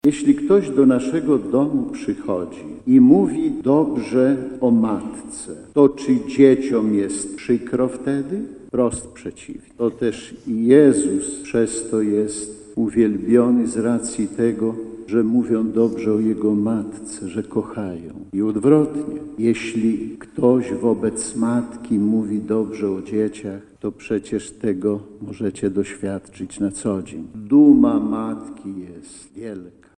Jeśli ktoś do naszego domu przychodzi i mówi dobrze o matce, to czy dzieciom jest przykro wtedy? Wprost przeciwnie. To też i Jezus przez to jest uwielbiony z racji tego, że mówią dobrze o Jego matce, że kochają. I odwrotnie, jeśli ktoś wobec matki mówi dobrze o dzieciach, to przecież tego możecie doświadczyć na co dzień. Duma matki jest wielka.